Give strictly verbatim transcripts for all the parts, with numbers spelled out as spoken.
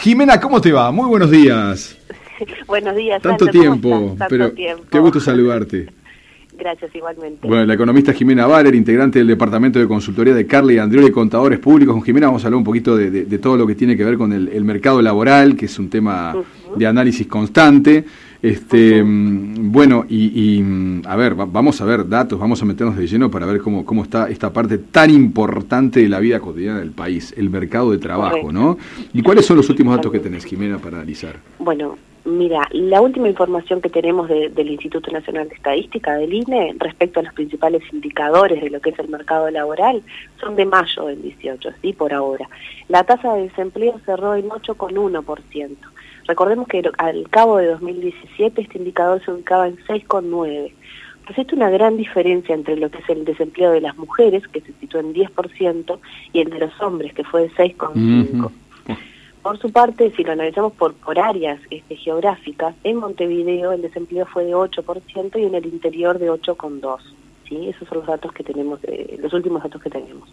Jimena, ¿cómo te va? Muy buenos días. Buenos días, Tanto Sandro, tiempo, Tanto pero tiempo. Qué gusto saludarte. Gracias, igualmente. Bueno, la economista Jimena Baller, integrante del Departamento de Consultoría de Carly Andrioli, Contadores Públicos. Con Jimena vamos a hablar un poquito de, de, de todo lo que tiene que ver con el, el mercado laboral, que es un tema uh-huh. de análisis constante. Este, uh-huh. Bueno, y, y a ver, va, vamos a ver datos, vamos a meternos de lleno para ver cómo, cómo está esta parte tan importante de la vida cotidiana del país, el mercado de trabajo, correcto, ¿no? ¿Y cuáles son los últimos datos que tenés, Jimena, para analizar? Bueno, mira, la última información que tenemos de, del Instituto Nacional de Estadística, del I N E, respecto a los principales indicadores de lo que es el mercado laboral, son de mayo del dieciocho, ¿sí? Por ahora. La tasa de desempleo cerró en ocho coma uno por ciento. Recordemos que al cabo de dos mil diecisiete este indicador se ubicaba en seis coma nueve por ciento. Existe una gran diferencia entre lo que es el desempleo de las mujeres, que se situó en diez por ciento, y el de los hombres, que fue de seis coma cinco por ciento. Uh-huh. Por su parte, si lo analizamos por, por áreas este, geográficas, en Montevideo el desempleo fue de ocho por ciento y en el interior de ocho coma dos por ciento. ¿Sí? Esos son los datos que tenemos, eh, los últimos datos que tenemos.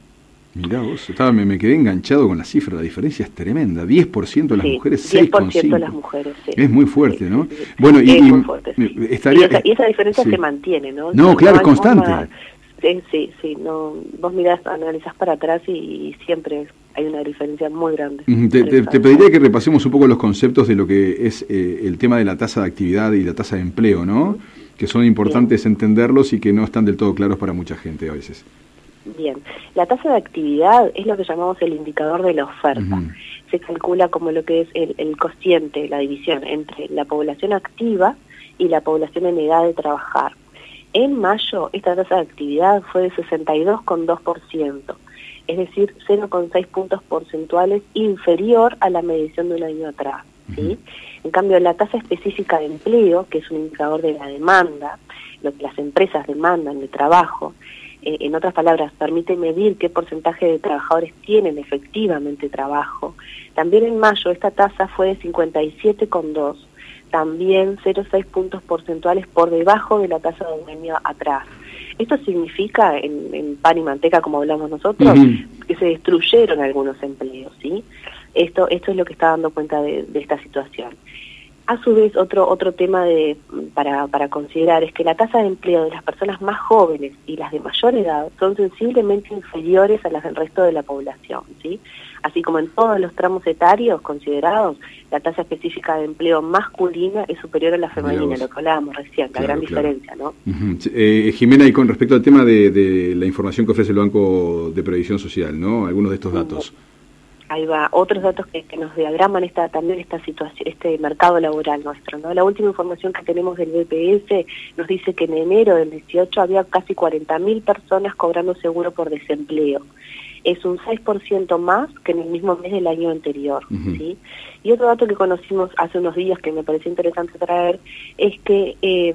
Mirá vos, estaba, me, me quedé enganchado con la cifra, la diferencia es tremenda, diez por ciento de las sí, mujeres, seis coma cinco por ciento de las mujeres, sí. Es muy fuerte, ¿no? Sí, sí, sí. Bueno, y, es muy fuerte, sí. estaría, y, esa, y esa diferencia sí. se mantiene, ¿no? No, no claro, no constante. Forma, sí, sí, sí, no, vos mirás, analizás para atrás y, y siempre hay una diferencia muy grande. Te, te, te pediría que repasemos un poco los conceptos de lo que es eh, el tema de la tasa de actividad y la tasa de empleo, ¿no? Que son importantes Bien. entenderlos y que no están del todo claros para mucha gente a veces. Bien, la tasa de actividad es lo que llamamos el indicador de la oferta. Uh-huh. Se calcula como lo que es el, el cociente, la división entre la población activa y la población en edad de trabajar. En mayo esta tasa de actividad fue de sesenta y dos coma dos por ciento, es decir, cero coma seis puntos porcentuales inferior a la medición de un año atrás, ¿sí? Uh-huh. En cambio, la tasa específica de empleo, que es un indicador de la demanda, lo que las empresas demandan de trabajo, eh, en otras palabras, permite medir qué porcentaje de trabajadores tienen efectivamente trabajo. También en mayo esta tasa fue de cincuenta y siete coma dos, también cero coma seis puntos porcentuales por debajo de la tasa de un año atrás. Esto significa, en, en pan y manteca, como hablamos nosotros, uh-huh. que se destruyeron algunos empleos, ¿sí? Esto, esto es lo que está dando cuenta de, de esta situación. A su vez, otro otro tema de para, para considerar es que la tasa de empleo de las personas más jóvenes y las de mayor edad son sensiblemente inferiores a las del resto de la población, ¿sí? Así como en todos los tramos etarios considerados, la tasa específica de empleo masculina es superior a la femenina, lo que hablábamos recién, la claro, gran claro. diferencia, ¿no? Uh-huh. Eh, Jimena, y con respecto al tema de, de la información que ofrece el Banco de Previsión Social, ¿no? Algunos de estos datos. Uh-huh. Ahí va, otros datos que, que nos diagraman esta, también esta situación, este mercado laboral nuestro, ¿no? La última información que tenemos del B P S nos dice que en enero del dieciocho había casi cuarenta mil personas cobrando seguro por desempleo. Es un seis por ciento más que en el mismo mes del año anterior, uh-huh. ¿sí? Y otro dato que conocimos hace unos días que me pareció interesante traer es que eh,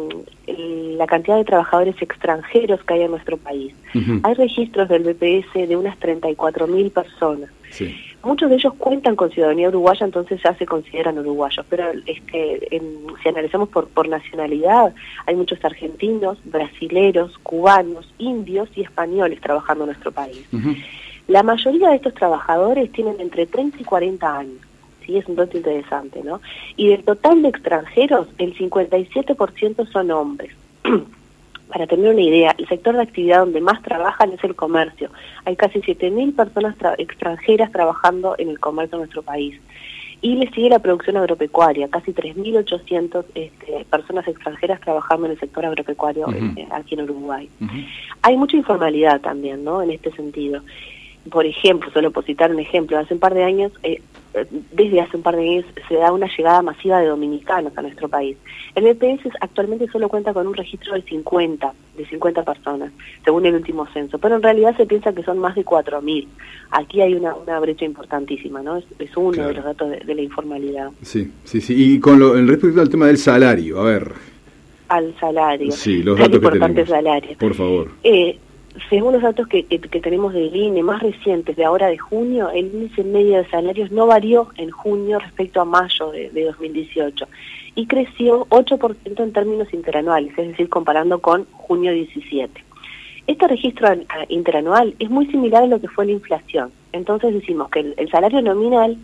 la cantidad de trabajadores extranjeros que hay en nuestro país. Uh-huh. Hay registros del B P S de unas treinta y cuatro mil personas. Sí. Muchos de ellos cuentan con ciudadanía uruguaya, entonces ya se consideran uruguayos, pero este, en, si analizamos por, por nacionalidad, hay muchos argentinos, brasileros, cubanos, indios y españoles trabajando en nuestro país. Uh-huh. La mayoría de estos trabajadores tienen entre treinta y cuarenta años, ¿sí? Es un dato interesante, ¿no? Y del total de extranjeros, el cincuenta y siete por ciento son hombres. Para tener una idea, el sector de actividad donde más trabajan es el comercio. Hay casi siete mil personas tra- extranjeras trabajando en el comercio de nuestro país. Y le sigue la producción agropecuaria, casi tres mil ochocientas este, personas extranjeras trabajando en el sector agropecuario uh-huh. eh, aquí en Uruguay. Uh-huh. Hay mucha informalidad también, ¿no? En este sentido. Por ejemplo, solo por citar un ejemplo, hace un par de años, eh, desde hace un par de años se da una llegada masiva de dominicanos a nuestro país. El B P S actualmente solo cuenta con un registro de cincuenta, de cincuenta personas, según el último censo, pero en realidad se piensa que son más de cuatro mil. Aquí hay una, una brecha importantísima, ¿no? Es, es uno claro. de los datos de, de la informalidad. Sí, sí, sí. Y con lo, en respecto al tema del salario, a ver. Al salario. Sí, los datos que tenemos. Salario. Por favor. Eh, Según los datos que, que, que tenemos del I N E más recientes, de ahora de junio, el índice medio de salarios no varió en junio respecto a mayo de, de dos mil dieciocho y creció ocho por ciento en términos interanuales, es decir, comparando con junio diecisiete. Este registro interanual es muy similar a lo que fue la inflación. Entonces decimos que el, el salario nominal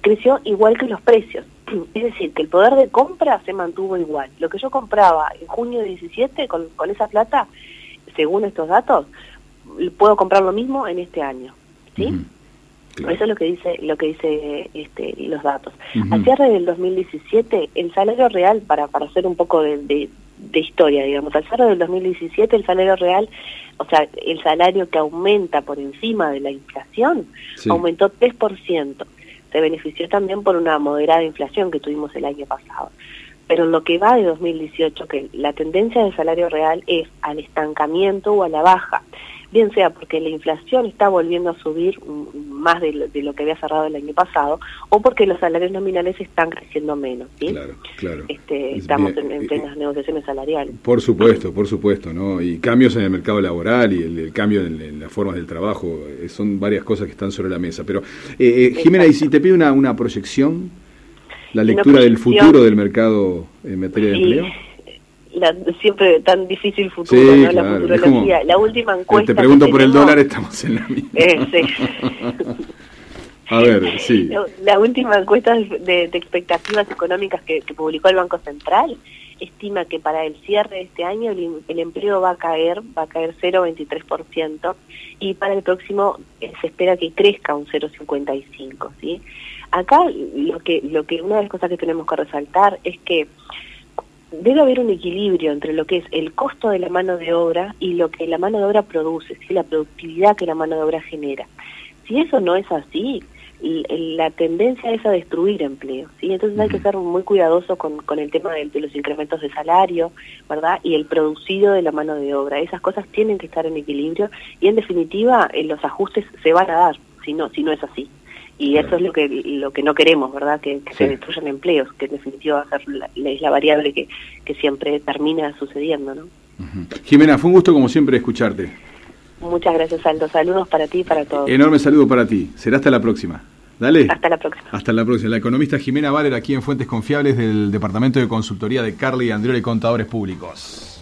creció igual que los precios. Es decir, que el poder de compra se mantuvo igual. Lo que yo compraba en junio de diecisiete, con, con esa plata, según estos datos, puedo comprar lo mismo en este año, ¿sí? Uh-huh. Claro. Eso es lo que dice lo que dice este, los datos. Uh-huh. Al cierre del dos mil diecisiete, el salario real, para, para hacer un poco de, de, de historia, digamos, al cierre del dos mil diecisiete, el salario real, o sea, el salario que aumenta por encima de la inflación, sí, aumentó tres por ciento. Se benefició también por una moderada inflación que tuvimos el año pasado. Pero en lo que va de dos mil dieciocho, que la tendencia del salario real es al estancamiento o a la baja, bien sea porque la inflación está volviendo a subir más de lo, de lo que había cerrado el año pasado, o porque los salarios nominales están creciendo menos, ¿sí? Claro, claro. Este, estamos bien, en, en plenas eh, negociaciones salariales. Por supuesto, por supuesto, ¿no? Y cambios en el mercado laboral y el, el cambio en, en las formas del trabajo, eh, son varias cosas que están sobre la mesa. Pero, eh, eh, Jimena, ¿y si te pido una, una proyección, la lectura del futuro del mercado en materia de sí. empleo? La, siempre tan difícil futuro, sí, ¿no? Claro. La futurología. Como, la última encuesta. Te pregunto por tenemos, el dólar, estamos en la misma. Eh, sí. A ver, sí. La, la última encuesta de, de, de expectativas económicas que, que publicó el Banco Central estima que para el cierre de este año el, el empleo va a caer, va a caer cero coma veintitrés por ciento, y para el próximo eh, se espera que crezca un cero coma cincuenta y cinco por ciento, ¿sí? Acá lo que, lo que una de las cosas que tenemos que resaltar es que debe haber un equilibrio entre lo que es el costo de la mano de obra y lo que la mano de obra produce, ¿sí? La productividad que la mano de obra genera. Si eso no es así, la tendencia es a destruir empleo, ¿sí? Entonces hay que ser muy cuidadoso con, con el tema de, de los incrementos de salario, ¿verdad? Y el producido de la mano de obra. Esas cosas tienen que estar en equilibrio y, en definitiva, eh, los ajustes se van a dar, si no, si no es así. Y claro, eso es lo que lo que no queremos, ¿verdad? Que, que sí, se destruyan empleos, que en definitiva va a ser la, es la variable que, que siempre termina sucediendo, ¿no? Uh-huh. Jimena, fue un gusto como siempre escucharte. Muchas gracias, Aldo. Saludos para ti y para todos. Enorme saludo para ti. Será hasta la próxima. Dale. Hasta la próxima. Hasta la próxima. La economista Jimena Valer, aquí en Fuentes Confiables del Departamento de Consultoría de Carly y Andrioli Contadores Públicos.